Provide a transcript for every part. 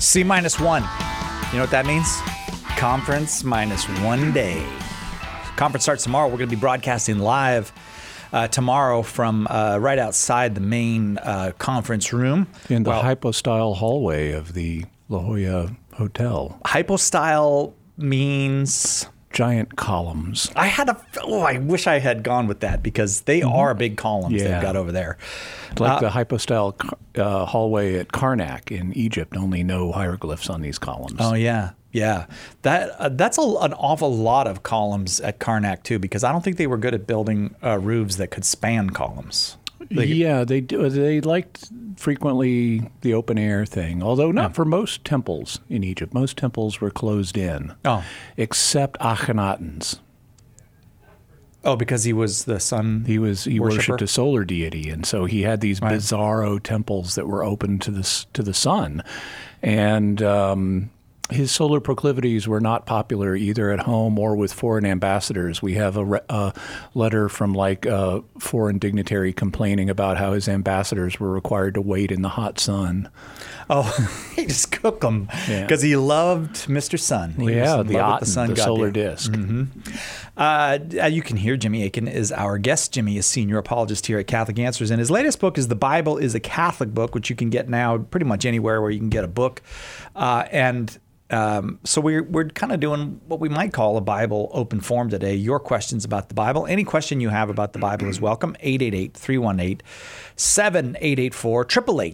C minus one. You know what that means? Conference minus 1 day. Conference starts tomorrow. We're going to be broadcasting live tomorrow from right outside the main conference room. In the hypostyle hallway of the La Jolla Hotel. Hypostyle means... giant columns. I wish I had gone with that because they are big columns they've got over there. Like the hypostyle hallway at Karnak in Egypt, only no hieroglyphs on these columns. Oh, yeah. Yeah. That's an awful lot of columns at Karnak, too, because I don't think they were good at building roofs that could span columns. They do. They liked frequently the open air thing, although not for most temples in Egypt. Most temples were closed in, except Akhenaten's. Oh, because he was the sun. He worshipped a solar deity, and so he had these bizarro temples that were open to the sun, and his solar proclivities were not popular either at home or with foreign ambassadors. We have a letter from a foreign dignitary complaining about how his ambassadors were required to wait in the hot sun. Oh, he just cooked them because he loved Mr. Sun. The solar disk. Mm-hmm. You can hear Jimmy Akin is our guest. Jimmy is senior apologist here at Catholic Answers, and his latest book is The Bible is a Catholic Book, which you can get now pretty much anywhere where you can get a book. So we're kind of doing what we might call a Bible open forum today. Your questions about the Bible. Any question you have about the Bible is welcome. 888-318-7884,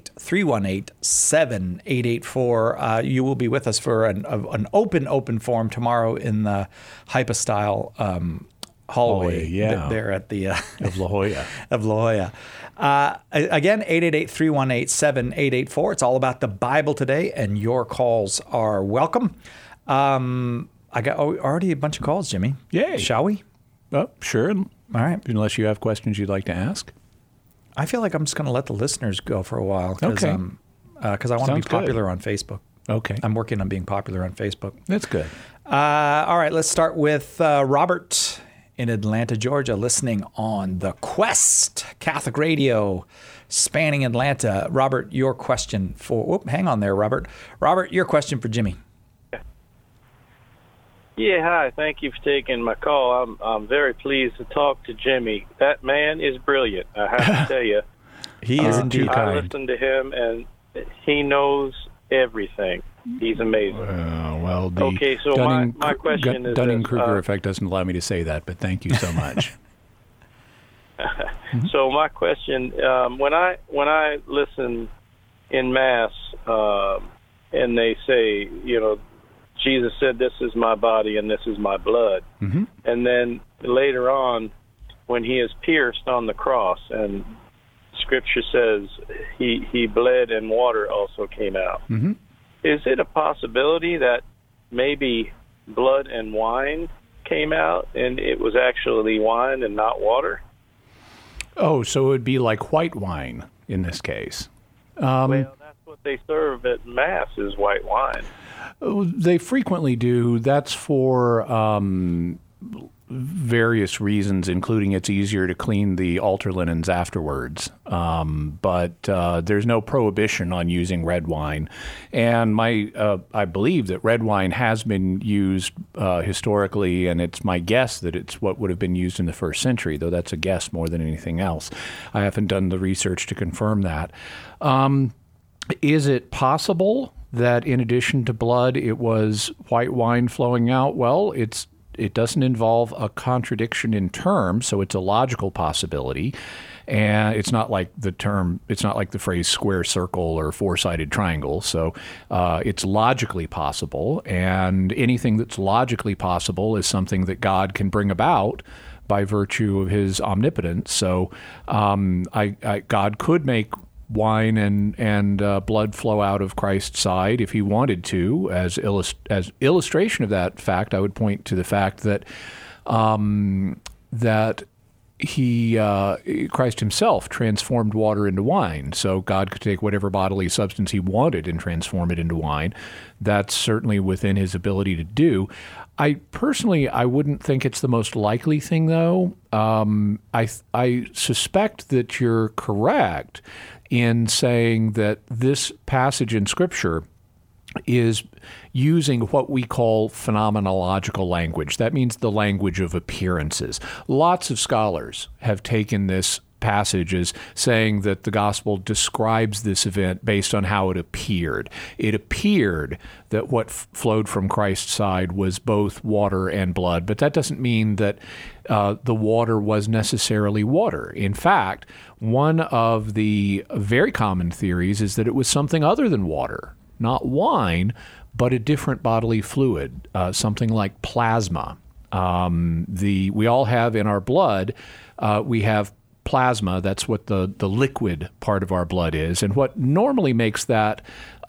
888-318-7884. You will be with us for an open forum tomorrow in the hypostyle hallway there at the of La Jolla. Of La Jolla. Again, 888-318-7884. It's all about the Bible today, and your calls are welcome. I got already a bunch of calls, Jimmy. Yay. Shall we? Oh, sure. All right. Unless you have questions you'd like to ask. I feel like I'm just going to let the listeners go for a while because I want to be popular on Facebook. Okay. I'm working on being popular on Facebook. That's good. All right, let's start with Robert in Atlanta, Georgia, listening on The Quest, Catholic Radio, spanning Atlanta. Robert, your question for... hang on there, Robert. Robert, your question for Jimmy. Yeah, hi. Thank you for taking my call. I'm very pleased to talk to Jimmy. That man is brilliant, I have to tell you. He is indeed kind. I listen to him, and he knows everything. He's amazing. Okay, so my question is... Dunning-Kruger effect doesn't allow me to say that, but thank you so much. So my question, when I listen in Mass, and they say, Jesus said, "This is my body and this is my blood," and then later on, when he is pierced on the cross, and Scripture says he bled and water also came out. Is it a possibility that maybe blood and wine came out and it was actually wine and not water? Oh, so it would be like white wine in this case. Well, that's what they serve at Mass is white wine. They frequently do. That's for various reasons, including it's easier to clean the altar linens afterwards. But there's no prohibition on using red wine. And I believe that red wine has been used historically, and it's my guess that it's what would have been used in the first century, though that's a guess more than anything else. I haven't done the research to confirm that. Is it possible that in addition to blood, it was white wine flowing out? Well, it doesn't involve a contradiction in terms, so it's a logical possibility. And it's not like the phrase square circle or four-sided triangle. So it's logically possible. And anything that's logically possible is something that God can bring about by virtue of his omnipotence. So God could make wine and blood flow out of Christ's side if he wanted to. As illustration of that fact, I would point to the fact that Christ himself transformed water into wine. So God could take whatever bodily substance he wanted and transform it into wine. That's certainly within his ability to do. I wouldn't think it's the most likely thing, though. I suspect that you're correct in saying that this passage in Scripture is using what we call phenomenological language. That means the language of appearances. Lots of scholars have taken this passage as saying that the gospel describes this event based on how it appeared. It appeared that what flowed from Christ's side was both water and blood, but that doesn't mean that the water was necessarily water. In fact, one of the very common theories is that it was something other than water, not wine, but a different bodily fluid, something like plasma. We all have in our blood, we have plasma. That's what the liquid part of our blood is. And what normally makes that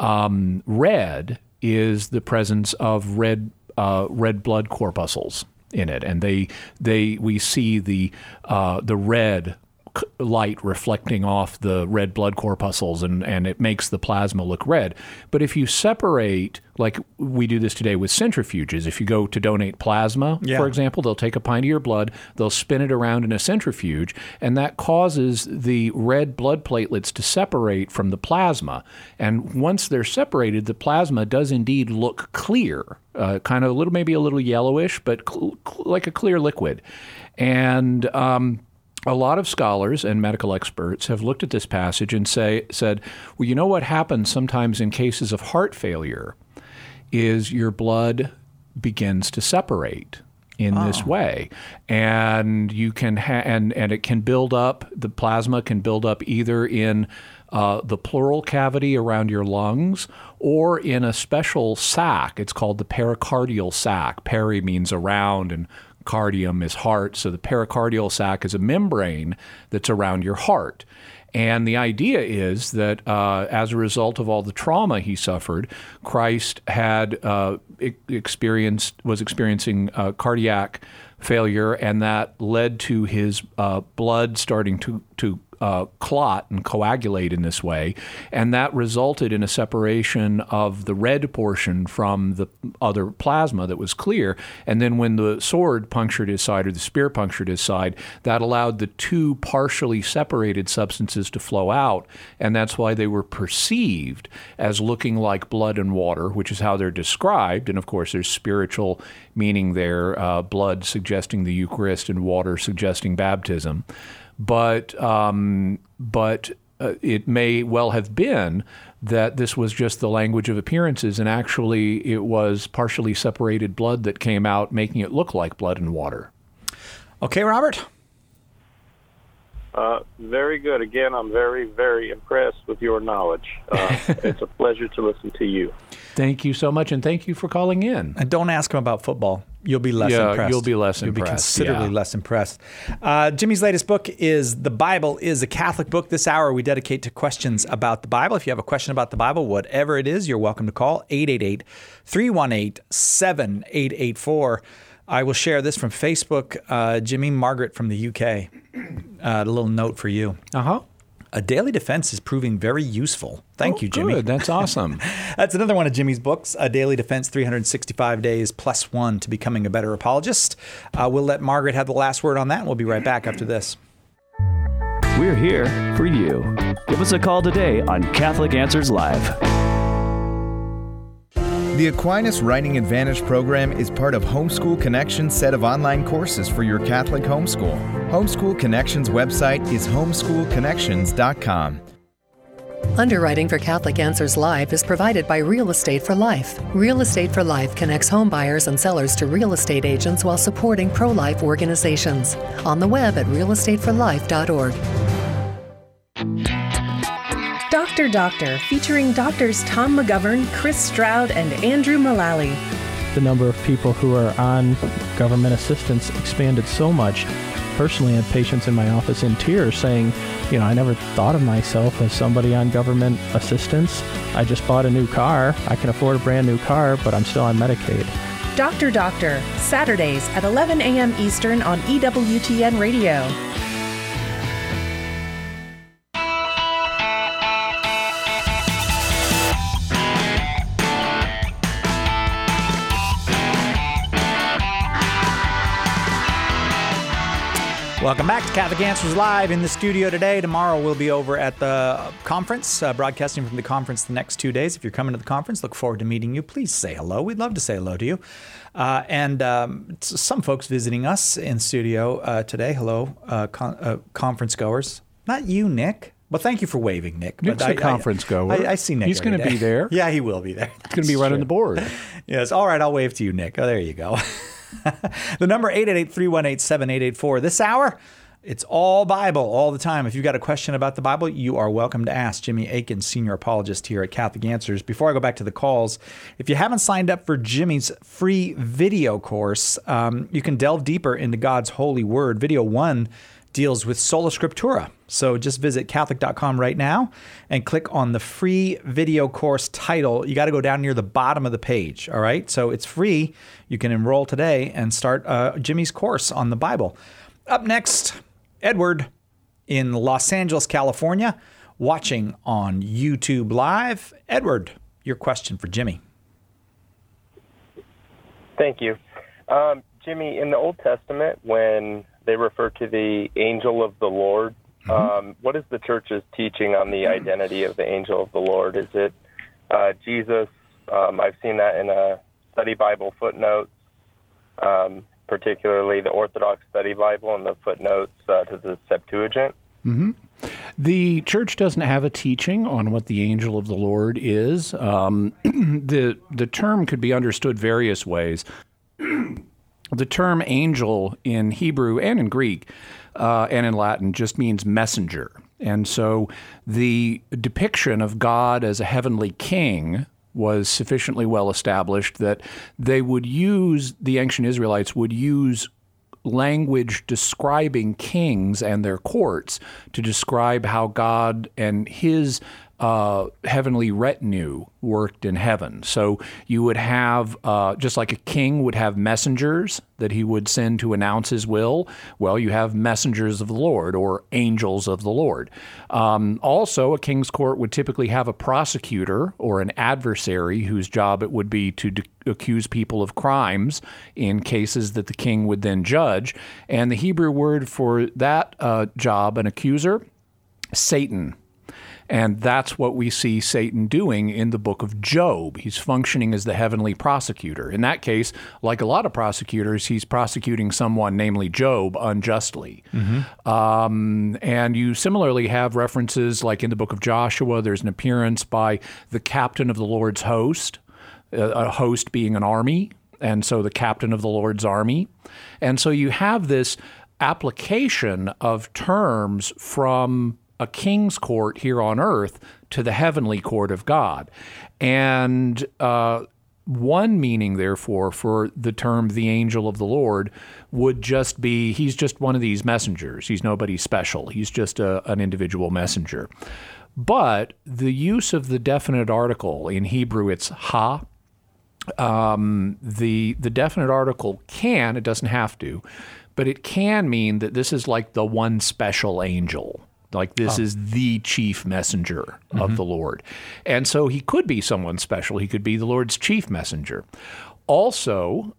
red is the presence of red blood corpuscles in it. And we see the red light reflecting off the red blood corpuscles, and it makes the plasma look red. But if you separate, like we do this today with centrifuges, if you go to donate plasma, for example, they'll take a pint of your blood, they'll spin it around in a centrifuge, and that causes the red blood platelets to separate from the plasma. And once they're separated, the plasma does indeed look clear, kind of maybe a little yellowish, but like a clear liquid. And a lot of scholars and medical experts have looked at this passage and said, well, you know what happens sometimes in cases of heart failure is your blood begins to separate in this way, and you can and it can build up. The plasma can build up either in the pleural cavity around your lungs or in a special sac. It's called the pericardial sac. Peri means around, and cardium is heart, so the pericardial sac is a membrane that's around your heart. And the idea is that as a result of all the trauma he suffered, Christ had was experiencing cardiac failure, and that led to his blood starting to clot and coagulate in this way, and that resulted in a separation of the red portion from the other plasma that was clear. And then when the sword punctured his side, or the spear punctured his side, that allowed the two partially separated substances to flow out, and that's why they were perceived as looking like blood and water, which is how they're described. And of course, there's spiritual meaning there, blood suggesting the Eucharist and water suggesting baptism. But it may well have been that this was just the language of appearances, and actually it was partially separated blood that came out, making it look like blood and water. Okay, Robert? Very good. Again, I'm very, very impressed with your knowledge. It's a pleasure to listen to you. Thank you so much, and thank you for calling in. And don't ask him about football. You'll be less impressed. You'll be less impressed. You'll be considerably less impressed. Jimmy's latest book is The Bible is a Catholic Book. This hour we dedicate to questions about the Bible. If you have a question about the Bible, whatever it is, you're welcome to call 888-318-7884. I will share this from Facebook. Jimmy, Margaret from the UK. A little note for you. Uh-huh. A daily defense is proving very useful. Thank you, Jimmy. Good. That's awesome. That's another one of Jimmy's books, A Daily Defense, 365 Days plus one to becoming a better apologist. We'll let Margaret have the last word on that, and we'll be right back after this. We're here for you. Give us a call today on Catholic Answers Live. The Aquinas Writing Advantage program is part of Homeschool Connection's set of online courses for your Catholic homeschool. Homeschool Connection's website is homeschoolconnections.com. Underwriting for Catholic Answers Live is provided by Real Estate for Life. Real Estate for Life connects home buyers and sellers to real estate agents while supporting pro-life organizations. On the web at realestateforlife.org. Doctor, featuring doctors Tom McGovern, Chris Stroud, and Andrew Mullally. The number of people who are on government assistance expanded so much. Personally, I had patients in my office in tears saying, I never thought of myself as somebody on government assistance. I just bought a new car. I can afford a brand new car, but I'm still on Medicaid. Doctor, Saturdays at 11 a.m. Eastern on EWTN Radio. Welcome back to Catholic Answers Live in the studio today. Tomorrow we'll be over at the conference, broadcasting from the conference the next 2 days. If you're coming to the conference, look forward to meeting you. Please say hello. We'd love to say hello to you. And some folks visiting us in studio today. Hello, conference goers. Not you, Nick. Well, thank you for waving, Nick. Nick's a conference goer. I see Nick. He's going to be there. Yeah, he will be there. He's going to be running the board. Yes. All right. I'll wave to you, Nick. Oh, there you go. The number 888-318-7884. This hour, it's all Bible all the time. If you've got a question about the Bible, you are welcome to ask. Jimmy Akin, senior apologist here at Catholic Answers. Before I go back to the calls, if you haven't signed up for Jimmy's free video course, you can delve deeper into God's holy word. Video 1 deals with Sola Scriptura. So just visit Catholic.com right now and click on the free video course title. You got to go down near the bottom of the page, all right? So it's free. You can enroll today and start Jimmy's course on the Bible. Up next, Edward in Los Angeles, California, watching on YouTube Live. Edward, your question for Jimmy. Thank you. Jimmy, in the Old Testament, when they refer to the angel of the Lord, what is the church's teaching on the identity of the angel of the Lord? Is it Jesus? I've seen that in a study Bible footnotes, particularly the Orthodox Study Bible and the footnotes to the Septuagint. Mm-hmm. The church doesn't have a teaching on what the angel of the Lord is. The term could be understood various ways. The term angel in Hebrew and in Greek and in Latin just means messenger. And so the depiction of God as a heavenly king was sufficiently well established that they would use, the ancient Israelites would use language describing kings and their courts to describe how God and his heavenly retinue worked in heaven. So you would have, just like a king would have messengers that he would send to announce his will, well, you have messengers of the Lord or angels of the Lord. Also, a king's court would typically have a prosecutor or an adversary whose job it would be to accuse people of crimes in cases that the king would then judge. And the Hebrew word for that job, an accuser, Satan. And that's what we see Satan doing in the book of Job. He's functioning as the heavenly prosecutor. In that case, like a lot of prosecutors, he's prosecuting someone, namely Job, unjustly. Mm-hmm. And you similarly have references like in the book of Joshua, there's an appearance by the captain of the Lord's host, a host being an army, and so the captain of the Lord's army. And so you have this application of terms from a king's court here on earth to the heavenly court of God. And one meaning, therefore, for the term the angel of the Lord would just be, he's just one of these messengers. He's nobody special. He's just an individual messenger. But the use of the definite article, in Hebrew it's ha, the definite article can, it doesn't have to, but it can mean that this is like the one special angel. Like this is the chief messenger of the Lord. And so he could be someone special. He could be the Lord's chief messenger. Also,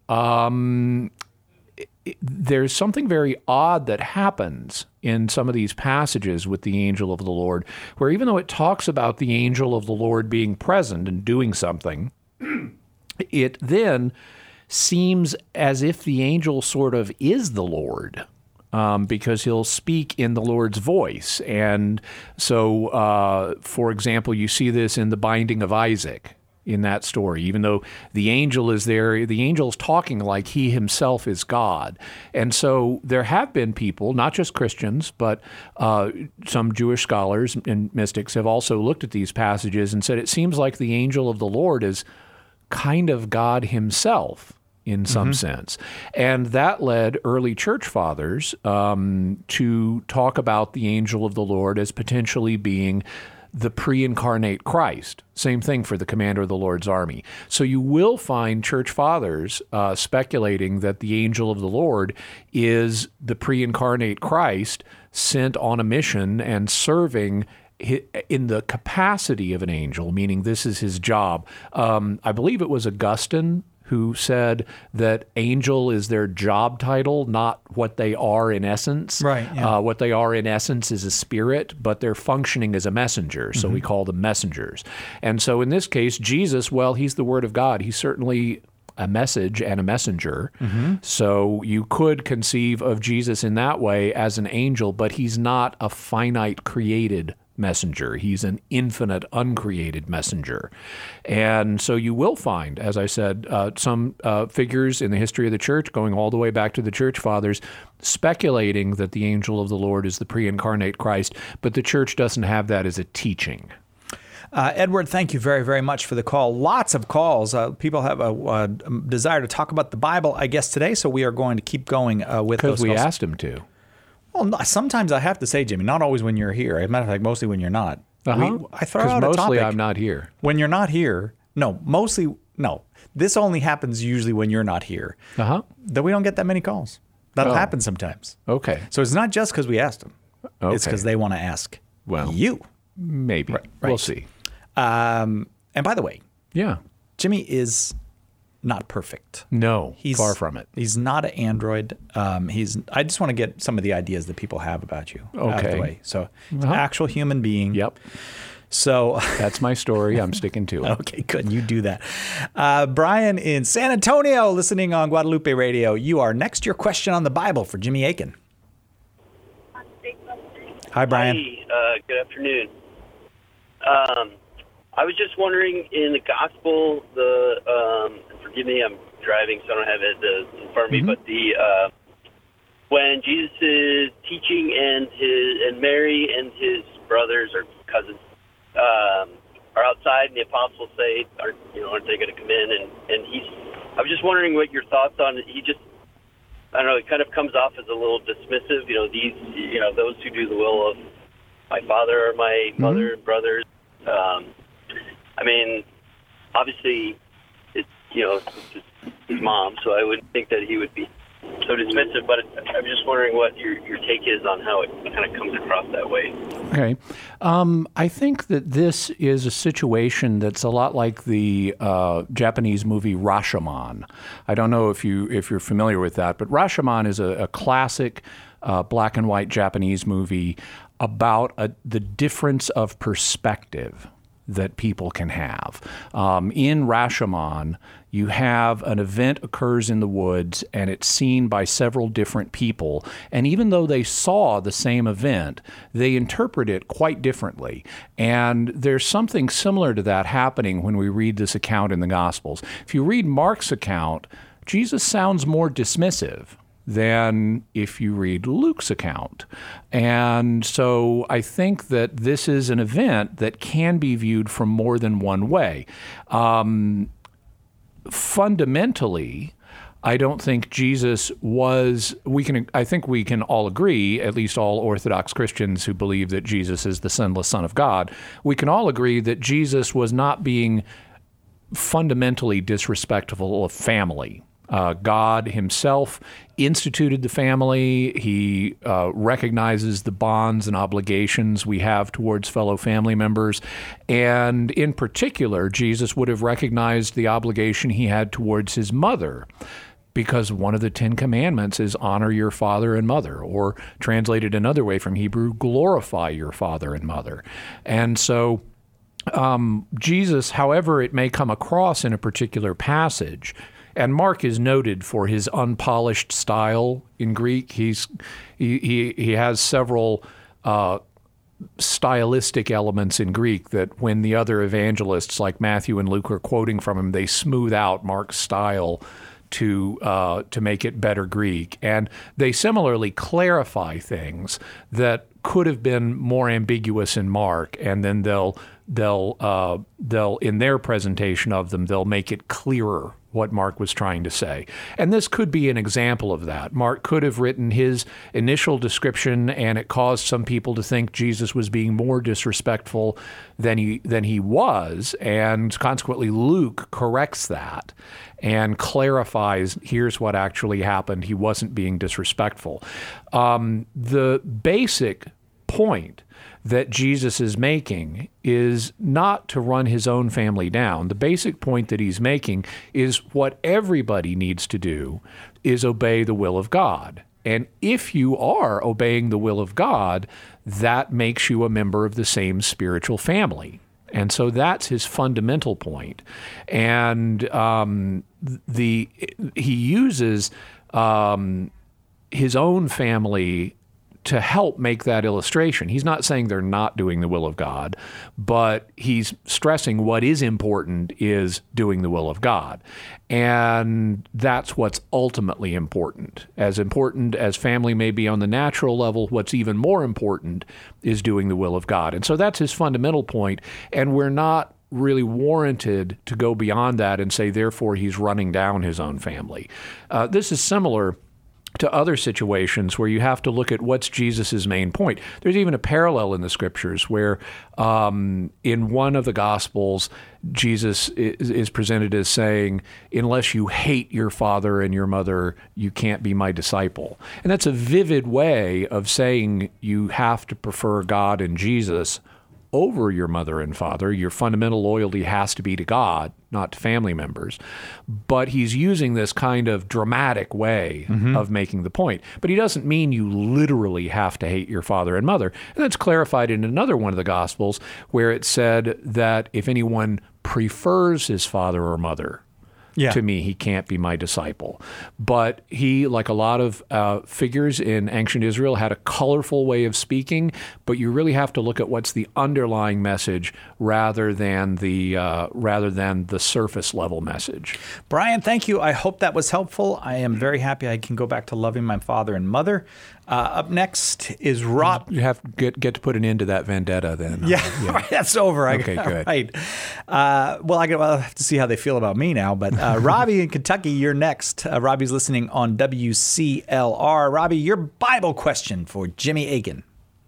there's something very odd that happens in some of these passages with the angel of the Lord, where even though it talks about the angel of the Lord being present and doing something, it then seems as if the angel sort of is the Lord. Because he'll speak in the Lord's voice. And so, for example, you see this in the binding of Isaac in that story. Even though the angel is there, the angel's talking like he himself is God. And so there have been people, not just Christians, but some Jewish scholars and mystics have also looked at these passages and said it seems like the angel of the Lord is kind of God himself in some sense. And that led early church fathers to talk about the angel of the Lord as potentially being the pre-incarnate Christ. Same thing for the commander of the Lord's army. So you will find church fathers speculating that the angel of the Lord is the pre-incarnate Christ sent on a mission and serving in the capacity of an angel, meaning this is his job. I believe it was Augustine who said that angel is their job title, not what they are in essence. Right. Yeah. What they are in essence is a spirit, but they're functioning as a messenger. So we call them messengers. And so in this case, Jesus, well, he's the Word of God. He's certainly a message and a messenger. So you could conceive of Jesus in that way as an angel, but he's not a finite created messenger. He's an infinite, uncreated messenger. And so you will find, as I said, some figures in the history of the church, going all the way back to the church fathers, speculating that the angel of the Lord is the pre-incarnate Christ, but the church doesn't have that as a teaching. Edward, thank you very, very much for the call. Lots of calls. People have a desire to talk about the Bible, I guess, today, so we are going to keep going with those calls. Because we asked him to. Well, sometimes I have to say, Jimmy, not always when you're here. As a matter of fact, mostly when you're not. I throw out a topic. Because mostly I'm not here. When you're not here, no. This only happens usually when you're not here. That we don't get that many calls. That'll happen sometimes. Okay. So it's not just because we asked them. Okay. It's because they want to ask you. Maybe. Right. We'll see. And by the way, Jimmy is not perfect. No, he's far from it. He's not an android. I just want to get some of the ideas that people have about you out of the way. So, he's an actual human being. Yep. So that's my story. I'm sticking to it. Okay, good. You do that. Brian in San Antonio, listening on Guadalupe Radio. You are next. Your question on the Bible for Jimmy Akin. Hi, Brian. Hi, good afternoon. I was just wondering, in the gospel, forgive me, I'm driving, so I don't have it in front of me, but when Jesus is teaching and Mary and his brothers or cousins are outside, and the apostles say, aren't they going to come in? And I was just wondering what your thoughts on it. I don't know, it kind of comes off as a little dismissive. Those who do the will of my father or my mother and brothers. I mean, obviously, it's just his mom, so I wouldn't think that he would be so dismissive, but I'm just wondering what your take is on how it kind of comes across that way. Okay. I think that this is a situation that's a lot like the Japanese movie Rashomon. I don't know if you're familiar with that, but Rashomon is a classic black and white Japanese movie about the difference of perspective that people can have. In Rashomon, you have an event occurs in the woods and it's seen by several different people. And even though they saw the same event, they interpret it quite differently. And there's something similar to that happening when we read this account in the Gospels. If you read Mark's account, Jesus sounds more dismissive than if you read Luke's account. And so I think that this is an event that can be viewed from more than one way. Fundamentally, I don't think Jesus was, I think we can all agree, at least all Orthodox Christians who believe that Jesus is the sinless Son of God, we can all agree that Jesus was not being fundamentally disrespectful of family. God himself instituted the family. He recognizes the bonds and obligations we have towards fellow family members. And in particular, Jesus would have recognized the obligation he had towards his mother, because one of the 10 Commandments is honor your father and mother, or translated another way from Hebrew, glorify your father and mother. And so Jesus, however it may come across in a particular passage, and Mark is noted for his unpolished style in Greek. He has several stylistic elements in Greek that when the other evangelists like Matthew and Luke are quoting from him, they smooth out Mark's style to make it better Greek. And they similarly clarify things that could have been more ambiguous in Mark, and then they'll in their presentation of them, they'll make it clearer what Mark was trying to say. And this could be an example of that. Mark could have written his initial description, and it caused some people to think Jesus was being more disrespectful than he was, and consequently Luke corrects that and clarifies, here's what actually happened. He wasn't being disrespectful. The basic point that Jesus is making is not to run his own family down. The basic point that he's making is what everybody needs to do is obey the will of God. And if you are obeying the will of God, that makes you a member of the same spiritual family. And so that's his fundamental point. And he uses his own family to help make that illustration. He's not saying they're not doing the will of God, but he's stressing what is important is doing the will of God. And that's what's ultimately important. As important as family may be on the natural level, what's even more important is doing the will of God. And so that's his fundamental point, and we're not really warranted to go beyond that and say, therefore, he's running down his own family. This is similar to other situations where you have to look at what's Jesus' main point. There's even a parallel in the scriptures where in one of the Gospels, Jesus is presented as saying, unless you hate your father and your mother, you can't be my disciple. And that's a vivid way of saying you have to prefer God and Jesus over your mother and father. Your fundamental loyalty has to be to God, not to family members. But he's using this kind of dramatic way of making the point. But he doesn't mean you literally have to hate your father and mother. And that's clarified in another one of the Gospels where it said that if anyone prefers his father or mother, to me, he can't be my disciple. But he, like a lot of figures in ancient Israel, had a colorful way of speaking, but you really have to look at what's the underlying message rather than the surface level message. Brian, thank you. I hope that was helpful. I am very happy I can go back to loving my father and mother. Up next is Rob. You have to get to put an end to that vendetta then. Yeah. That's over. Okay, good. Right. I'll have to see how they feel about me now. But Robbie in Kentucky, you're next. Robbie's listening on WCLR. Robbie, your Bible question for Jimmy Akin.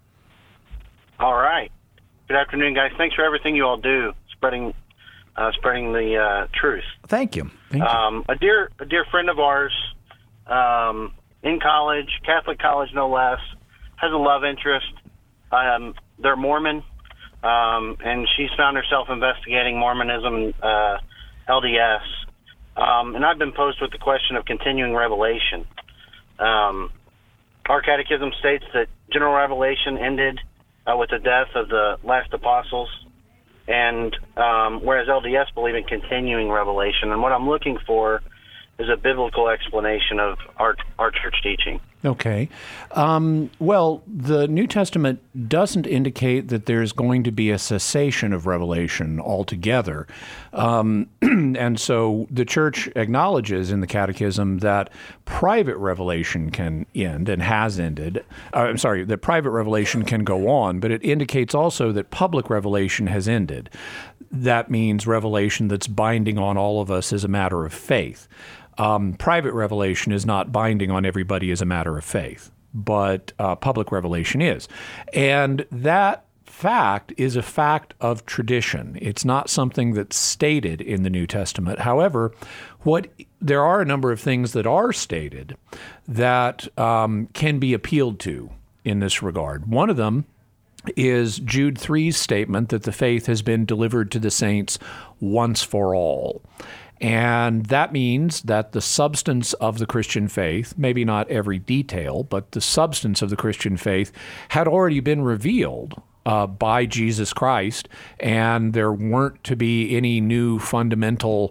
All right. Good afternoon, guys. Thanks for everything you all do, spreading the truth. Thank you. A dear friend of ours, in college, Catholic college no less, has a love interest. They're Mormon, and she's found herself investigating Mormonism, LDS. And I've been posed with the question of continuing revelation. Our catechism states that general revelation ended with the death of the last apostles, and whereas LDS believe in continuing revelation. And what I'm looking for is a biblical explanation of our church teaching. Okay. Well, the New Testament doesn't indicate that there's going to be a cessation of revelation altogether. And so the church acknowledges in the Catechism that private revelation can end and has ended. That private revelation can go on, but it indicates also that public revelation has ended. That means revelation that's binding on all of us as a matter of faith. Private revelation is not binding on everybody as a matter of faith, but public revelation is. And that fact is a fact of tradition. It's not something that's stated in the New Testament. However, there are a number of things that are stated that can be appealed to in this regard. One of them is Jude 3's statement that the faith has been delivered to the saints once for all. And that means that the substance of the Christian faith, maybe not every detail, but the substance of the Christian faith had already been revealed by Jesus Christ, and there weren't to be any new fundamental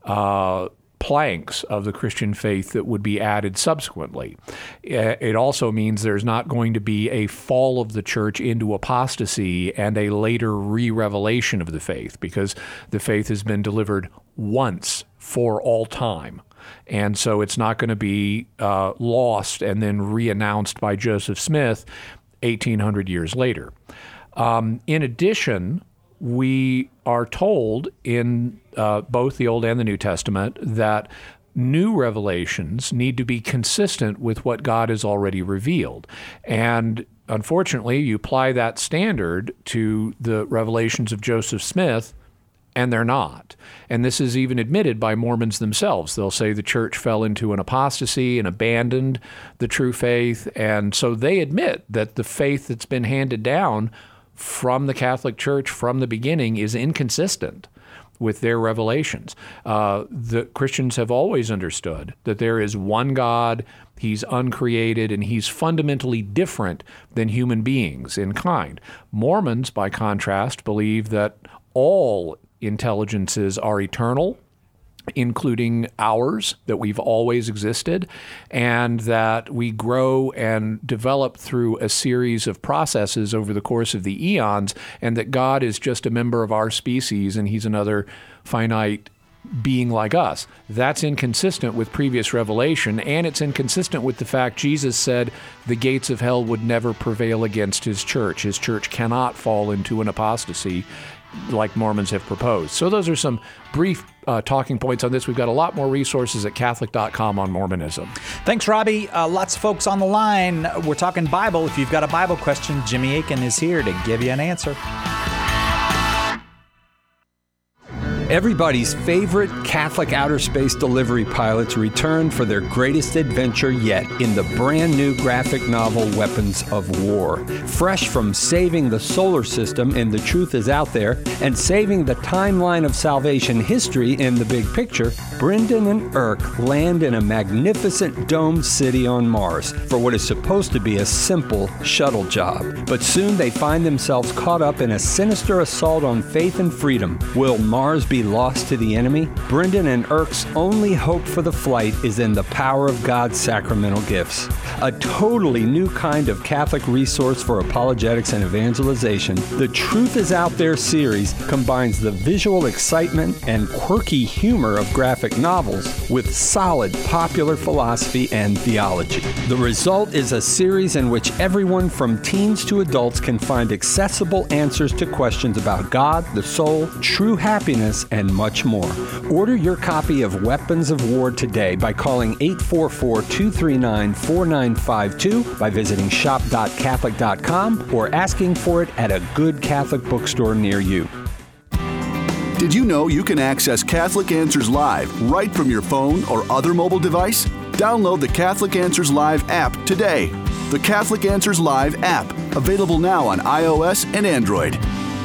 planks of the Christian faith that would be added subsequently. It also means there's not going to be a fall of the church into apostasy and a later re-revelation of the faith, because the faith has been delivered once for all time. And so it's not going to be lost and then re-announced by Joseph Smith 1,800 years later. In addition, we are told in both the Old and the New Testament that new revelations need to be consistent with what God has already revealed. And unfortunately, you apply that standard to the revelations of Joseph Smith, and they're not. And this is even admitted by Mormons themselves. They'll say the church fell into an apostasy and abandoned the true faith. And so they admit that the faith that's been handed down from the Catholic Church from the beginning is inconsistent with their revelations. The Christians have always understood that there is one God, he's uncreated, and he's fundamentally different than human beings in kind. Mormons, by contrast, believe that all intelligences are eternal, including ours, that we've always existed, and that we grow and develop through a series of processes over the course of the eons, and that God is just a member of our species and he's another finite being like us. That's inconsistent with previous revelation, and it's inconsistent with the fact Jesus said the gates of hell would never prevail against his church. His church cannot fall into an apostasy like Mormons have proposed. So those are some brief talking points on this. We've got a lot more resources at Catholic.com on Mormonism. Thanks, Robbie. Lots of folks on the line. We're talking Bible. If you've got a Bible question, Jimmy Akin is here to give you an answer. Everybody's favorite Catholic outer space delivery pilots returned for their greatest adventure yet in the brand new graphic novel Weapons of War. Fresh from saving the solar system in The Truth Is Out There and saving the timeline of salvation history in The Big Picture, Brendan and Irk land in a magnificent domed city on Mars for what is supposed to be a simple shuttle job. But soon they find themselves caught up in a sinister assault on faith and freedom. Will Mars be lost to the enemy? Brendan and Irk's only hope for the flight is in the power of God's sacramental gifts. A totally new kind of Catholic resource for apologetics and evangelization, The Truth Is Out There series combines the visual excitement and quirky humor of graphic novels with solid popular philosophy and theology. The result is a series in which everyone from teens to adults can find accessible answers to questions about God, the soul, true happiness, and much more. Order your copy of Weapons of War today by calling 844-239-4952, by visiting shop.catholic.com, or asking for it at a good Catholic bookstore near you. Did you know you can access Catholic Answers Live right from your phone or other mobile device? Download the Catholic Answers Live app today. The Catholic Answers Live app, available now on iOS and Android.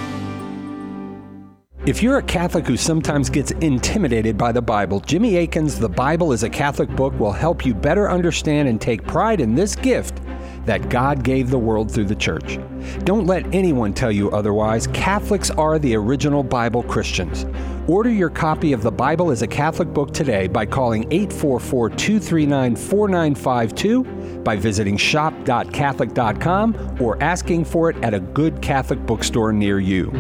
If you're a Catholic who sometimes gets intimidated by the Bible, Jimmy Akin's The Bible is a Catholic Book will help you better understand and take pride in this gift that God gave the world through the church. Don't let anyone tell you otherwise. Catholics are the original Bible Christians. Order your copy of The Bible as a Catholic Book today by calling 844-239-4952, by visiting shop.catholic.com, or asking for it at a good Catholic bookstore near you.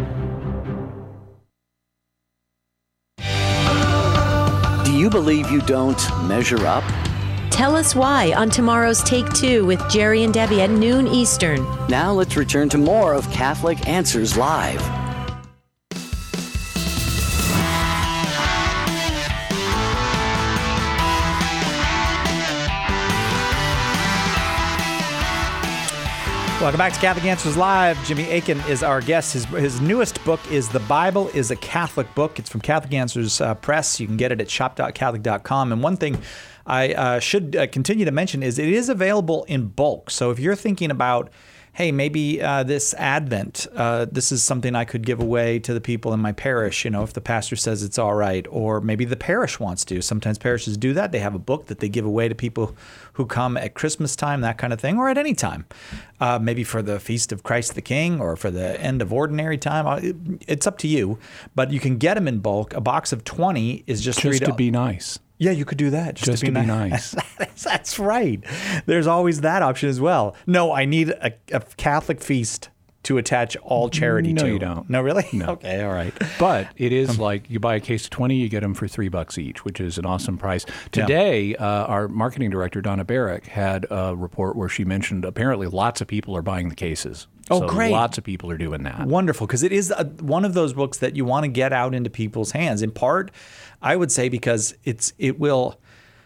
Do you believe you don't measure up? Tell us why on tomorrow's Take Two with Jerry and Debbie at noon Eastern. Now let's return to more of Catholic Answers Live. Welcome back to Catholic Answers Live. Jimmy Akin is our guest. His newest book is The Bible is a Catholic Book. It's from Catholic Answers Press. You can get it at shop.catholic.com. And one thing I should continue to mention is it is available in bulk. So if you're thinking about, hey, maybe this Advent, this is something I could give away to the people in my parish, if the pastor says it's all right, or maybe the parish wants to. Sometimes parishes do that. They have a book that they give away to people who come at Christmas time, that kind of thing, or at any time. Maybe for the Feast of Christ the King or for the end of ordinary time. It's up to you, but you can get them in bulk. A box of 20 is just $3. To be nice. Yeah, you could do that. Just to be nice. That's right. There's always that option as well. No, I need a Catholic feast to attach all charity to. No, you don't. No, really? No. Okay, all right. But it is like you buy a case of 20, you get them for $3 each, which is an awesome price. Today, our marketing director, Donna Barrick, had a report where she mentioned apparently lots of people are buying the cases. Oh, so great. Lots of people are doing that. Wonderful, because it is one of those books that you want to get out into people's hands. In part, I would say because it will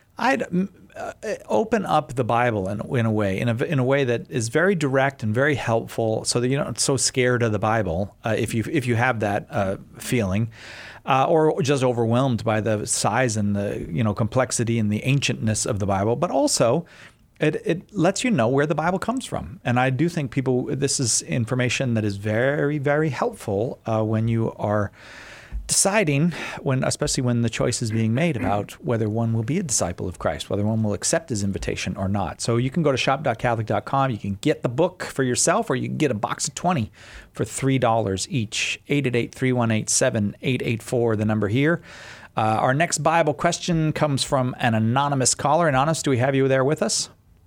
open up the Bible in a way that is very direct and very helpful, so that you're not so scared of the Bible if you have that feeling, or just overwhelmed by the size and the complexity and the ancientness of the Bible. But also, It lets you know where the Bible comes from. And I do think this is information that is very, very helpful when you are deciding, especially when the choice is being made about whether one will be a disciple of Christ, whether one will accept his invitation or not. So you can go to shop.catholic.com. You can get the book for yourself, or you can get a box of 20 for $3 each. 888-318-7884, the number here. Our next Bible question comes from an anonymous caller. Anonymous, do we have you there with us?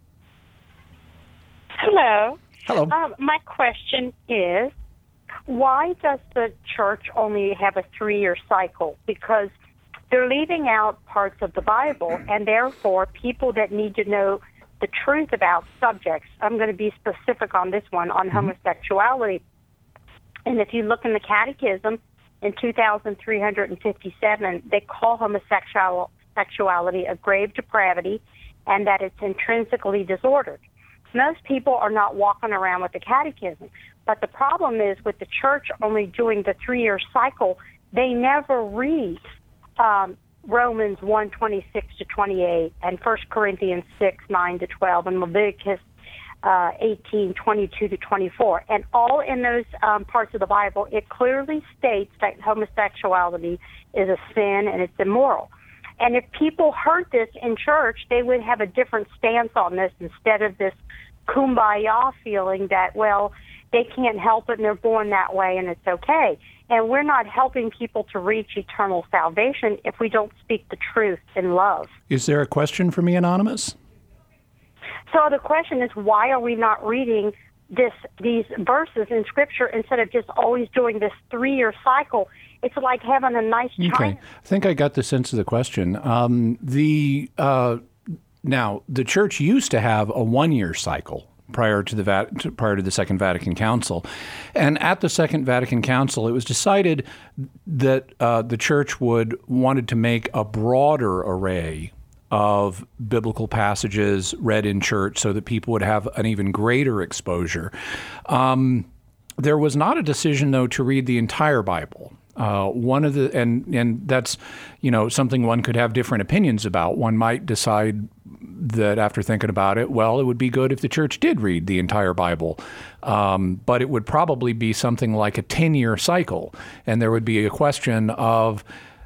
Hello. Hello. My question is, why does the church only have a 3-year cycle? Because they're leaving out parts of the Bible, and therefore people that need to know the truth about subjects, I'm going to be specific on this one, on homosexuality. And if you look in the Catechism, in 2357, they call homosexuality a grave depravity and that it's intrinsically disordered. Most people are not walking around with the Catechism. But the problem is with the church only doing the 3-year cycle, they never read Romans 1:26-28 and 1 Corinthians 6:9-12 and Leviticus 18:22-24. And all in those parts of the Bible, it clearly states that homosexuality is a sin and it's immoral. And if people heard this in church, they would have a different stance on this instead of this kumbaya feeling that, well, they can't help it and they're born that way and it's okay. And we're not helping people to reach eternal salvation if we don't speak the truth in love. Is there a question for me, Anonymous? So the question is, why are we not reading these verses in Scripture instead of just always doing this 3-year cycle? It's like having a nice china. Okay. I think I got the sense of the question. Now, the church used to have a 1-year cycle prior to the Second Vatican Council. And at the Second Vatican Council, it was decided that the church wanted to make a broader array of biblical passages read in church so that people would have an even greater exposure. There was not a decision, though, to read the entire Bible. And that's, something one could have different opinions about. One might decide that after thinking about it, well, it would be good if the church did read the entire Bible. But it would probably be something like a 10-year cycle. And there would be a question of,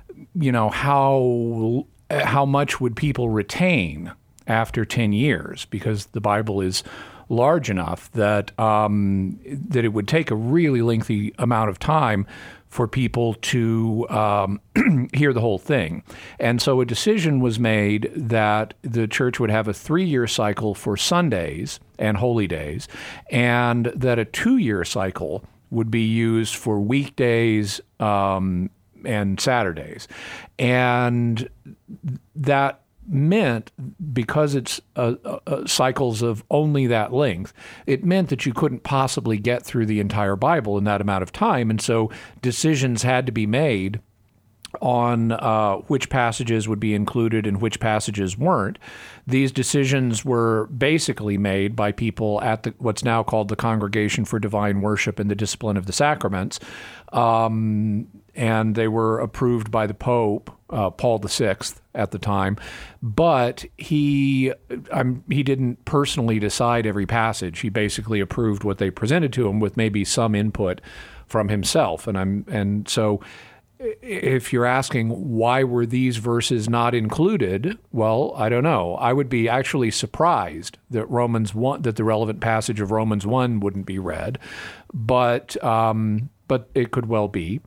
how much would people retain after 10 years? Because the Bible is large enough that that it would take a really lengthy amount of time for people to hear the whole thing. And so a decision was made that the church would have a 3-year cycle for Sundays and holy days, and that a 2-year cycle would be used for weekdays and Saturdays. And that meant, because it's cycles of only that length, it meant that you couldn't possibly get through the entire Bible in that amount of time. And so decisions had to be made on which passages would be included and which passages weren't. These decisions were basically made by people at what's now called the Congregation for Divine Worship and the Discipline of the Sacraments. And they were approved by the Pope, Paul VI, at the time. But he didn't personally decide every passage. He basically approved what they presented to him with maybe some input from himself. And so if you're asking why were these verses not included, well, I don't know. I would be actually surprised that that the relevant passage of Romans 1 wouldn't be read, but it could well be.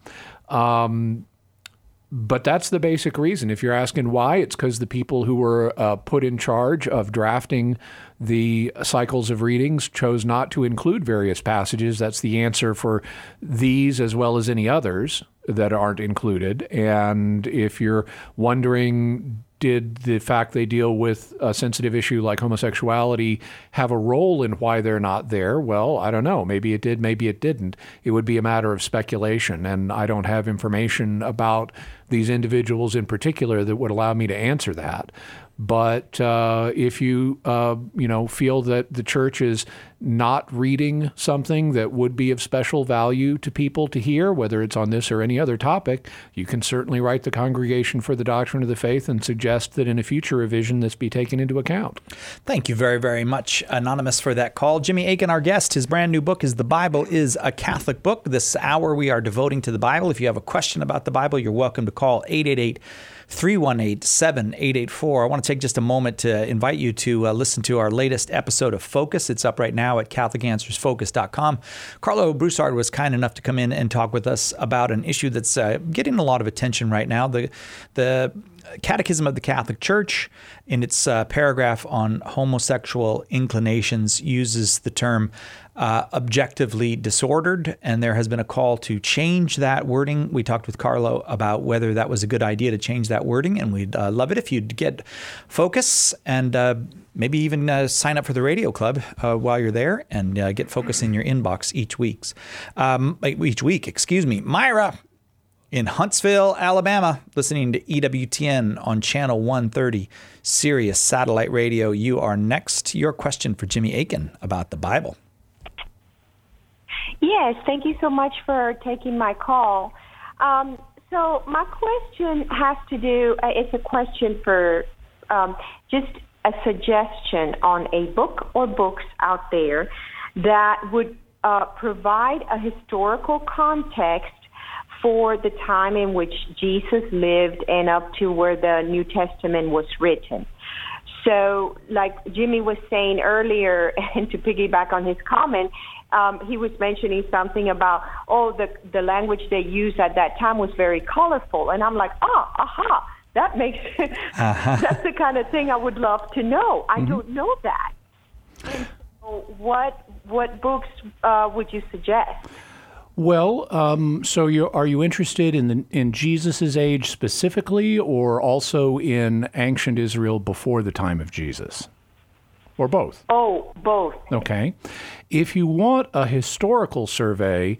But that's the basic reason. If you're asking why, it's because the people who were put in charge of drafting the cycles of readings chose not to include various passages. That's the answer for these as well as any others that aren't included. And if you're wondering, did the fact they deal with a sensitive issue like homosexuality have a role in why they're not there? Well, I don't know. Maybe it did, maybe it didn't. It would be a matter of speculation, and I don't have information about these individuals in particular that would allow me to answer that. But if you feel that the church is not reading something that would be of special value to people to hear, whether it's on this or any other topic, you can certainly write the Congregation for the Doctrine of the Faith and suggest that in a future revision this be taken into account. Thank you very, very much, Anonymous, for that call. Jimmy Akin, our guest, his brand new book is The Bible is a Catholic Book. This hour we are devoting to the Bible. If you have a question about the Bible, you're welcome to call 888-318-7884. I want to take just a moment to invite you to listen to our latest episode of Focus. It's up right now at CatholicAnswersFocus.com. Carlo Broussard was kind enough to come in and talk with us about an issue that's getting a lot of attention right now. The Catechism of the Catholic Church, in its paragraph on homosexual inclinations, uses the term objectively disordered, and there has been a call to change that wording. We talked with Carlo about whether that was a good idea to change that wording, and we'd love it if you'd get Focus and maybe even sign up for the radio club while you're there and get Focus in your inbox each week. Myra in Huntsville, Alabama, listening to EWTN on Channel 130, Sirius Satellite Radio. You are next. Your question for Jimmy Akin about the Bible. Yes, thank you so much for taking my call. So my question has to do, it's a question for just a suggestion on a book or books out there that would provide a historical context for the time in which Jesus lived and up to where the New Testament was written. So like Jimmy was saying earlier, and to piggyback on his comment, he was mentioning something about, the language they used at that time was very colorful. And I'm like, that makes that's the kind of thing I would love to know. I don't know that. And so what books would you suggest? Well, so are you interested in Jesus' age specifically, or also in ancient Israel before the time of Jesus? Or both? Oh, both. Okay. If you want a historical survey,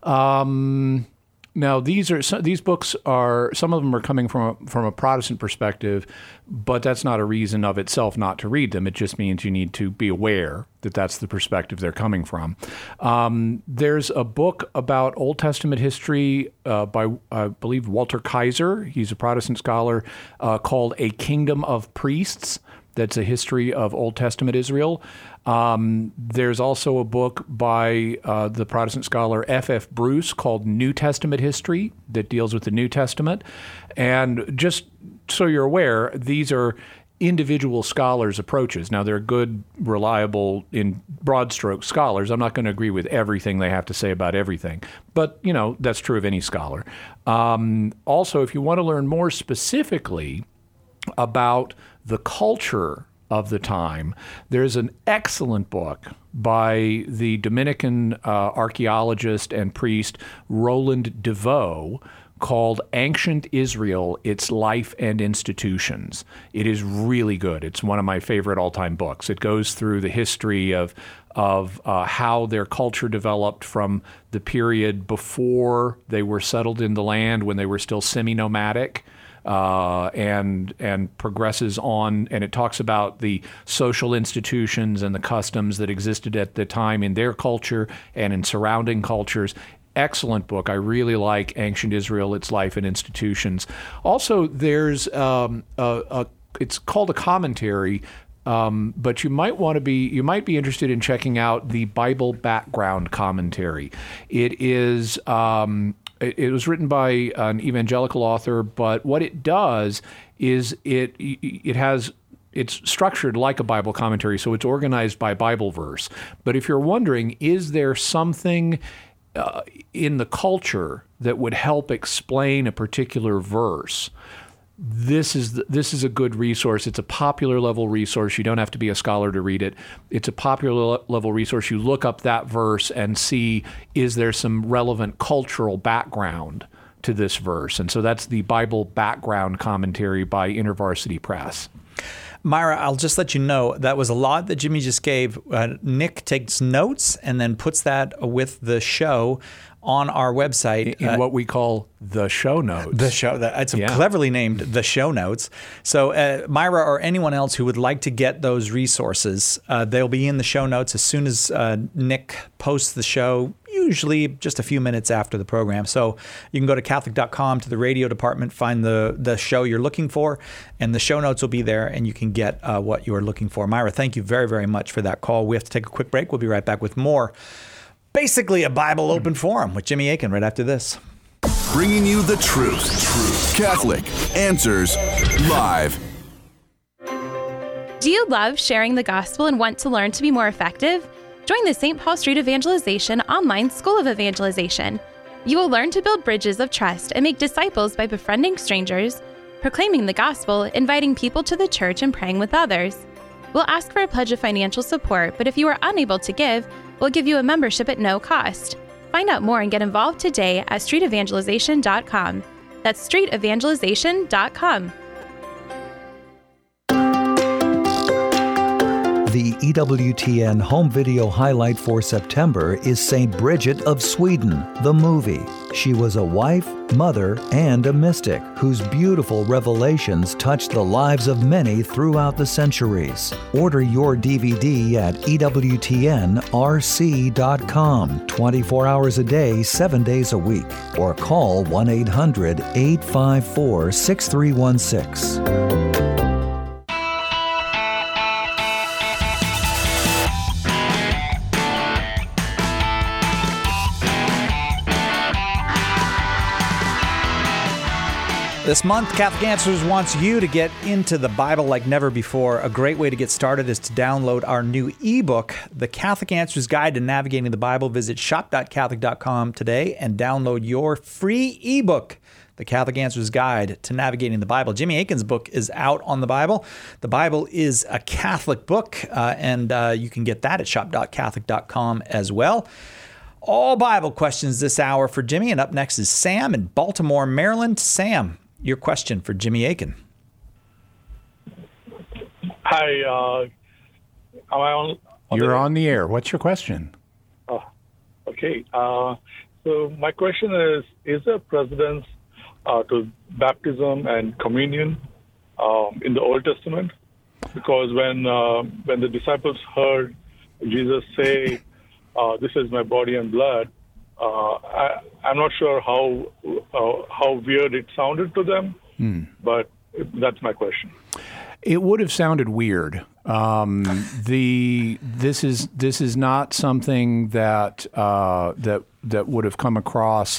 now these books are, some of them are coming from a Protestant perspective, but that's not a reason of itself not to read them. It just means you need to be aware that that's the perspective they're coming from. There's a book about Old Testament history by, I believe, Walter Kaiser. He's a Protestant scholar, called A Kingdom of Priests. That's a history of Old Testament Israel. There's also a book by the Protestant scholar F.F. Bruce called New Testament History that deals with the New Testament. And just so you're aware, these are individual scholars' approaches. Now, they're good, reliable, in broad stroke scholars. I'm not going to agree with everything they have to say about everything. But, that's true of any scholar. Also, if you want to learn more specifically about the culture of the time, there's an excellent book by the Dominican archaeologist and priest Roland DeVoe called Ancient Israel, Its Life and Institutions. It is really good. It's one of my favorite all-time books. It goes through the history of how their culture developed from the period before they were settled in the land, when they were still semi-nomadic, and progresses on, and it talks about the social institutions and the customs that existed at the time in their culture and in surrounding cultures. Excellent book. I really like Ancient Israel, Its Life and Institutions. Also, there's it's called a commentary, but you might be interested in checking out the Bible Background Commentary. It is it was written by an evangelical author, but what it does is it's structured like a Bible commentary, so it's organized by Bible verse. But if you're wondering, is there something in the culture that would help explain a particular verse, this is a good resource. It's a popular level resource. You don't have to be a scholar to read it. It's a popular level resource. You look up that verse and see, is there some relevant cultural background to this verse? And so that's the Bible Background Commentary by InterVarsity Press. Myra, I'll just let you know, that was a lot that Jimmy just gave. Nick takes notes and then puts that with the show on our website. In what we call the show notes. It's cleverly named the show notes. So Myra or anyone else who would like to get those resources, they'll be in the show notes as soon as Nick posts the show, usually just a few minutes after the program. So you can go to Catholic.com to the radio department, find the show you're looking for, and the show notes will be there, and you can get what you're looking for. Myra, thank you very, very much for that call. We have to take a quick break. We'll be right back with more. Basically a Bible open forum with Jimmy Akin right after this. Bringing you the truth. Catholic Answers Live. Do you love sharing the gospel and want to learn to be more effective? Join the St. Paul Street Evangelization online School of Evangelization. You will learn to build bridges of trust and make disciples by befriending strangers, proclaiming the gospel, inviting people to the church, and praying with others. We'll ask for a pledge of financial support, but if you are unable to give, we'll give you a membership at no cost. Find out more and get involved today at streetevangelization.com. That's streetevangelization.com. The EWTN home video highlight for September is St. Bridget of Sweden, the movie. She was a wife, mother, and a mystic whose beautiful revelations touched the lives of many throughout the centuries. Order your DVD at EWTNRC.com 24 hours a day, 7 days a week, or call 1-800-854-6316. This month, Catholic Answers wants you to get into the Bible like never before. A great way to get started is to download our new ebook, The Catholic Answers Guide to Navigating the Bible. Visit shop.catholic.com today and download your free ebook, The Catholic Answers Guide to Navigating the Bible. Jimmy Akin's book is out on the Bible. The Bible is a Catholic book, and you can get that at shop.catholic.com as well. All Bible questions this hour for Jimmy, and up next is Sam in Baltimore, Maryland. Sam, your question for Jimmy Akin. Hi, am I on? You're on the air. What's your question? Oh, okay. So my question is there precedence to baptism and communion in the Old Testament? Because when the disciples heard Jesus say, "This is my body and blood," I'm not sure how weird it sounded to them, but that's my question. It would have sounded weird. This is not something that would have come across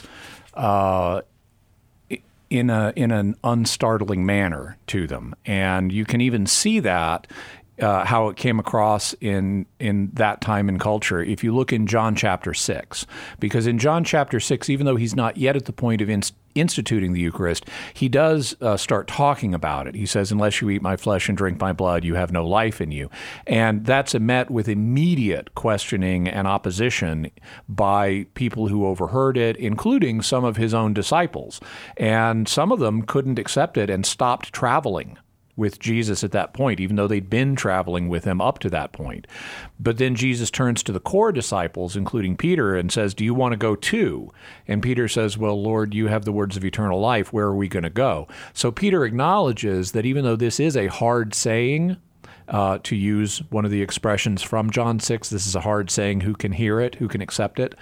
in an unstartling manner to them, and you can even see that. How it came across in that time and culture. If you look in John chapter 6, because in John chapter 6, even though he's not yet at the point of instituting the Eucharist, he does start talking about it. He says, "Unless you eat my flesh and drink my blood, you have no life in you." And that's met with immediate questioning and opposition by people who overheard it, including some of his own disciples. And some of them couldn't accept it and stopped traveling with Jesus at that point, even though they'd been traveling with him up to that point. But then Jesus turns to the core disciples, including Peter, and says, "Do you want to go too?" And Peter says, "Well, Lord, you have the words of eternal life. Where are we going to go?" So Peter acknowledges that even though this is a hard saying, to use one of the expressions from John 6, this is a hard saying, who can hear it, who can accept it?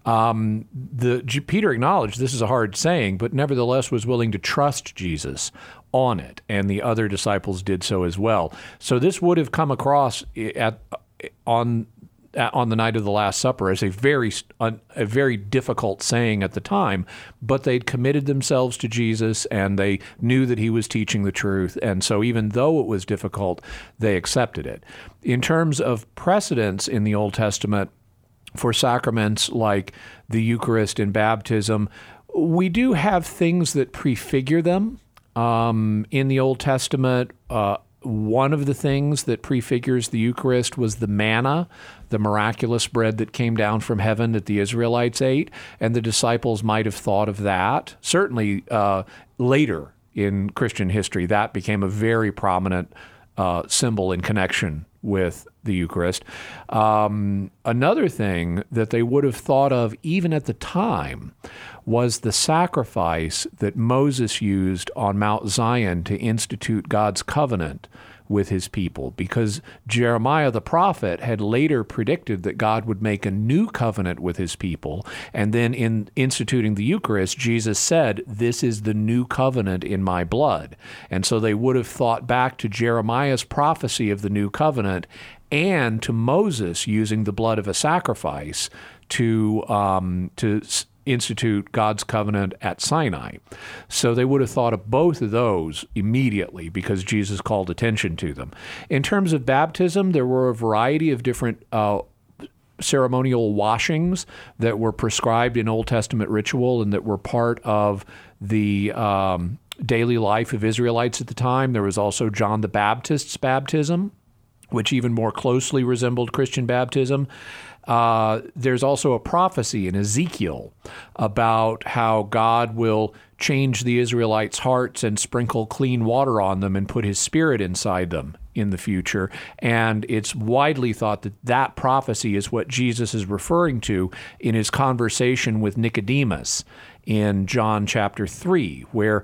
Peter acknowledged this is a hard saying, but nevertheless was willing to trust Jesus on it, and the other disciples did so as well. So this would have come across on the night of the Last Supper as a very difficult saying at the time, but they'd committed themselves to Jesus and they knew that he was teaching the truth, and so even though it was difficult, they accepted it. In terms of precedence in the Old Testament for sacraments like the Eucharist and baptism, we do have things that prefigure them. In the Old Testament, one of the things that prefigures the Eucharist was the manna, the miraculous bread that came down from heaven that the Israelites ate, and the disciples might have thought of that. Certainly later in Christian history, that became a very prominent symbol in connection with the Eucharist. Another thing that they would have thought of even at the time was the sacrifice that Moses used on Mount Zion to institute God's covenant with his people, because Jeremiah the prophet had later predicted that God would make a new covenant with his people. And then in instituting the Eucharist, Jesus said, "This is the new covenant in my blood." And so they would have thought back to Jeremiah's prophecy of the new covenant and to Moses using the blood of a sacrifice to institute God's covenant at Sinai. So they would have thought of both of those immediately because Jesus called attention to them. In terms of baptism, there were a variety of different ceremonial washings that were prescribed in Old Testament ritual and that were part of the daily life of Israelites at the time. There was also John the Baptist's baptism, which even more closely resembled Christian baptism. There's also a prophecy in Ezekiel about how God will change the Israelites' hearts and sprinkle clean water on them and put his Spirit inside them in the future. And it's widely thought that that prophecy is what Jesus is referring to in his conversation with Nicodemus in John chapter 3, where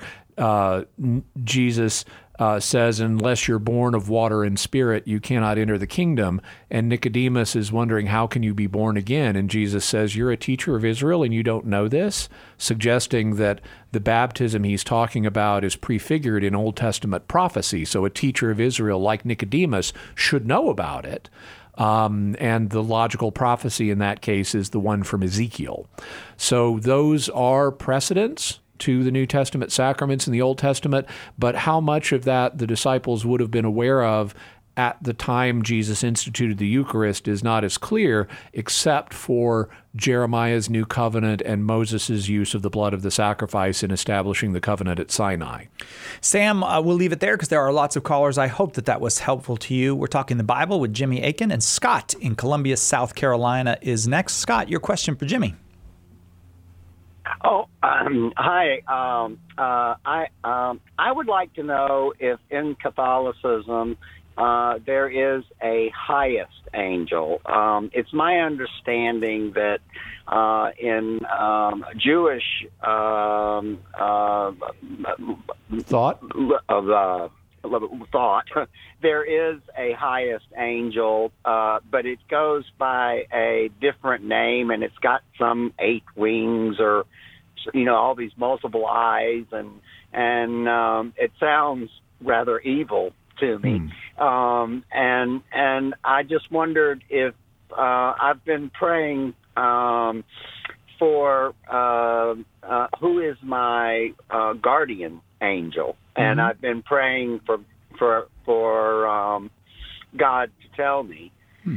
Jesus says, "Unless you're born of water and spirit, you cannot enter the kingdom." And Nicodemus is wondering, how can you be born again? And Jesus says, "You're a teacher of Israel and you don't know this?" Suggesting that the baptism he's talking about is prefigured in Old Testament prophecy. So a teacher of Israel like Nicodemus should know about it. And the logical prophecy in that case is the one from Ezekiel. So those are precedents to the New Testament sacraments in the Old Testament, but how much of that the disciples would have been aware of at the time Jesus instituted the Eucharist is not as clear, except for Jeremiah's new covenant and Moses' use of the blood of the sacrifice in establishing the covenant at Sinai. Sam, we'll leave it there because there are lots of callers. I hope that was helpful to you. We're talking the Bible with Jimmy Akin, and Scott in Columbia, South Carolina is next. Scott, your question for Jimmy. Oh, hi. I would like to know if in Catholicism there is a highest angel. It's my understanding that in Jewish thought, there is a highest angel, but it goes by a different name, and it's got some 8 wings or, all these multiple eyes, and it sounds rather evil to me. And I just wondered if I've been praying for who is my guardian angel, and I've been praying for God to tell me,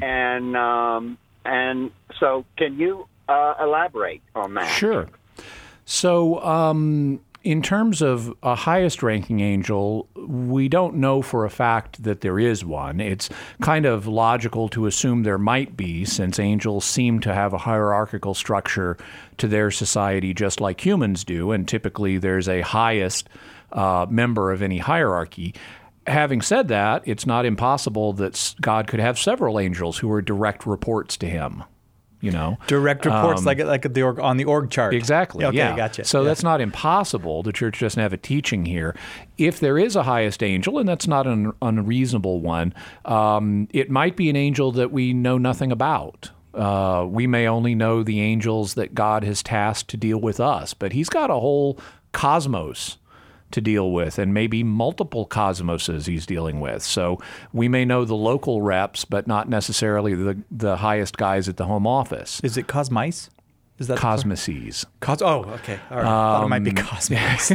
and so can you elaborate on that? Sure. So in terms of a highest ranking angel, we don't know for a fact that there is one. It's kind of logical to assume there might be, since angels seem to have a hierarchical structure to their society just like humans do, and typically there's a highest member of any hierarchy. Having said that, it's not impossible that God could have several angels who are direct reports to him. Direct reports like on the org chart. Exactly. Okay, yeah. Gotcha. So that's not impossible. The church doesn't have a teaching here. If there is a highest angel, and that's not an unreasonable one, it might be an angel that we know nothing about. We may only know the angels that God has tasked to deal with us, but he's got a whole cosmos to deal with, and maybe multiple cosmoses he's dealing with. So we may know the local reps, but not necessarily the highest guys at the home office. Is it cosmice? Is that Cosmoses? Okay. All right. I thought it might be cosmos.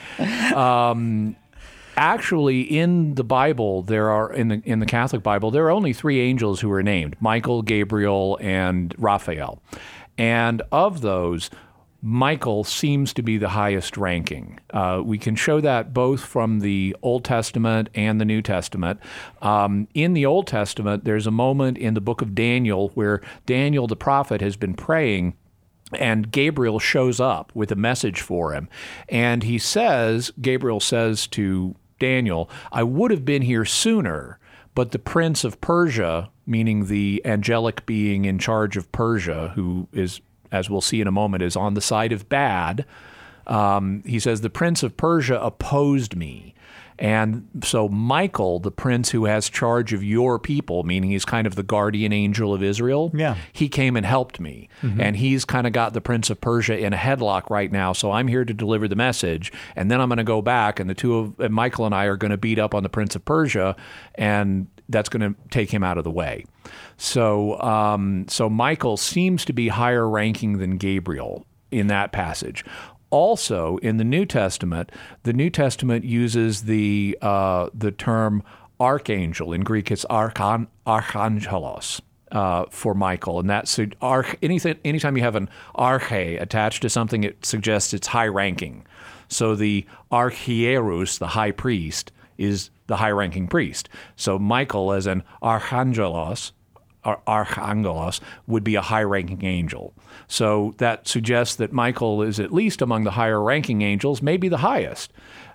Actually, in the Bible, there are in the Catholic Bible, there are only 3 angels who are named: Michael, Gabriel, and Raphael. And of those, Michael seems to be the highest ranking. We can show that both from the Old Testament and the New Testament. In the Old Testament, there's a moment in the book of Daniel where Daniel the prophet has been praying, and Gabriel shows up with a message for him. And Gabriel says to Daniel, "I would have been here sooner, but the prince of Persia, meaning the angelic being in charge of Persia, who is, as we'll see in a moment, is on the side of bad, he says, the prince of Persia opposed me. And so Michael, the prince who has charge of your people, meaning he's kind of the guardian angel of Israel, he came and helped me. And he's kind of got the prince of Persia in a headlock right now, so I'm here to deliver the message, and then I'm going to go back, and Michael and I are going to beat up on the prince of Persia, and that's going to take him out of the way. So, so Michael seems to be higher ranking than Gabriel in that passage. Also, in the New Testament uses the term archangel. In Greek, it's archangelos for Michael, and that's anytime you have an arche attached to something, it suggests it's high ranking. So the archierus, the high priest, is the high ranking priest. So Michael, as an archangelos, would be a high-ranking angel. So that suggests that Michael is at least among the higher-ranking angels, maybe the highest.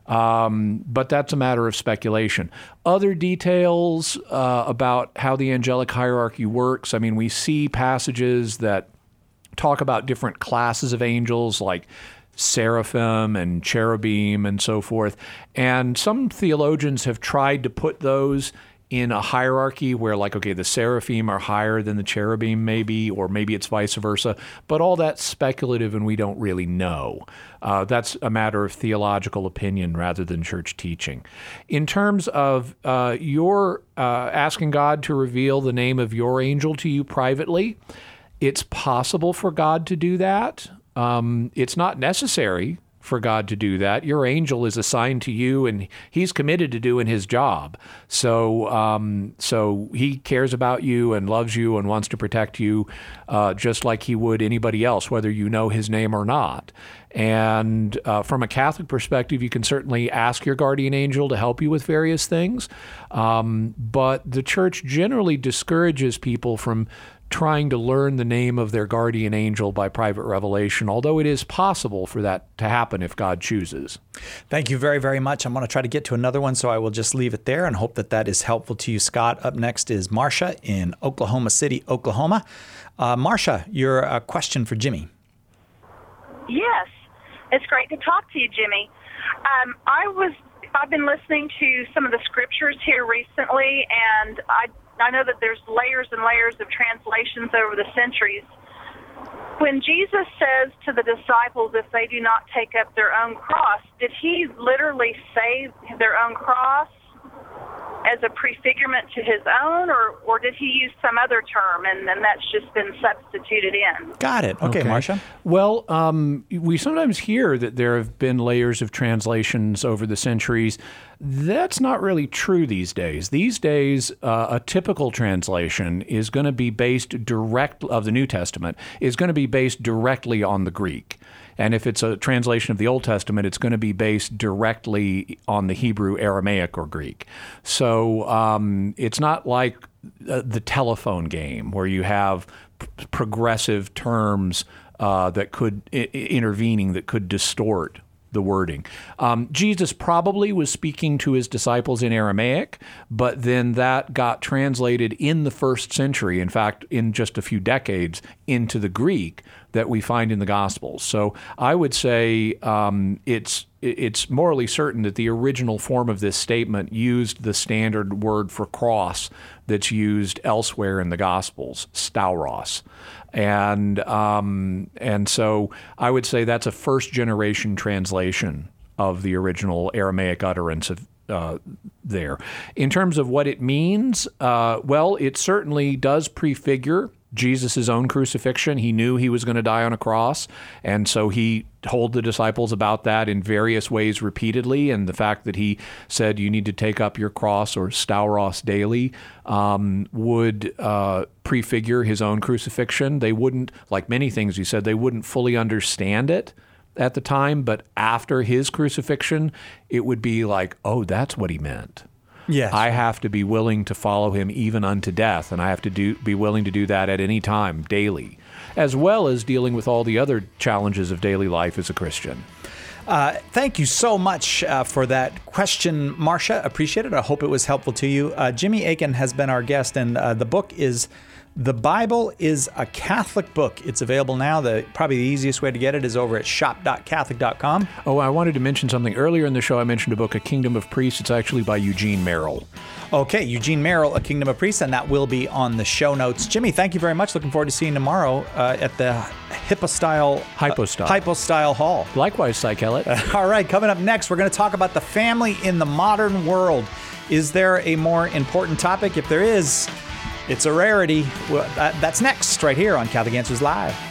But that's a matter of speculation. Other details about how the angelic hierarchy works, I mean, we see passages that talk about different classes of angels, like seraphim and cherubim and so forth. And some theologians have tried to put those in a hierarchy where, like, okay, the seraphim are higher than the cherubim maybe, or maybe it's vice versa. But all that's speculative and we don't really know. That's a matter of theological opinion rather than church teaching. In terms of your asking God to reveal the name of your angel to you privately, it's possible for God to do that. It's not necessary for God to do that. Your angel is assigned to you, and he's committed to doing his job. So, so he cares about you and loves you and wants to protect you, just like he would anybody else, whether you know his name or not. And from a Catholic perspective, you can certainly ask your guardian angel to help you with various things. But the church generally discourages people from trying to learn the name of their guardian angel by private revelation, although it is possible for that to happen if God chooses. Thank you very, very much. I'm going to try to get to another one, so I will just leave it there and hope that that is helpful to you, Scott. Up next is Marcia in Oklahoma City, Oklahoma. Marcia, your question for Jimmy. Yes, it's great to talk to you, Jimmy. I've been listening to some of the scriptures here recently, and I know that there's layers and layers of translations over the centuries. When Jesus says to the disciples, if they do not take up their own cross, did he literally say their own cross as a prefigurement to his own, or did he use some other term, and then that's just been substituted in? Got it. Okay, Marcia. Well, we sometimes hear that there have been layers of translations over the centuries. That's not really true these days. These days, a typical translation is going to be based of the New Testament is going to be based directly on the Greek. And if it's a translation of the Old Testament, it's going to be based directly on the Hebrew, Aramaic, or Greek. So it's not like the telephone game where you have progressive terms that could intervening that could distort the wording. Jesus probably was speaking to his disciples in Aramaic, but then that got translated in the first century, in fact, in just a few decades, into the Greek that we find in the Gospels. So I would say it's morally certain that the original form of this statement used the standard word for cross that's used elsewhere in the Gospels, stauros. And so I would say that's a first-generation translation of the original Aramaic utterance of there. In terms of what it means, well, it certainly does prefigure Jesus' own crucifixion. He knew he was going to die on a cross, and so he told the disciples about that in various ways repeatedly, and the fact that he said you need to take up your cross, or stauros, daily, would prefigure his own crucifixion. They wouldn't, like many things he said, they wouldn't fully understand it at the time, but after his crucifixion, it would be like, oh, that's what he meant. Yes. I have to be willing to follow him even unto death, and I have to be willing to do that at any time, daily, as well as dealing with all the other challenges of daily life as a Christian. Thank you so much for that question, Marcia. Appreciate it. I hope it was helpful to you. Jimmy Akin has been our guest, and the book is The Bible is a Catholic Book. It's available now. Probably the easiest way to get it is over at shop.catholic.com. Oh, I wanted to mention something. Earlier in the show, I mentioned a book, A Kingdom of Priests. It's actually by Eugene Merrill. Okay, Eugene Merrill, A Kingdom of Priests, and that will be on the show notes. Jimmy, thank you very much. Looking forward to seeing you tomorrow at the Hypostyle Hall. Likewise, Cy Kellett. All right, coming up next, we're going to talk about the family in the modern world. Is there a more important topic? If there is, it's a rarity. Well, that's next, right here on Catholic Answers Live.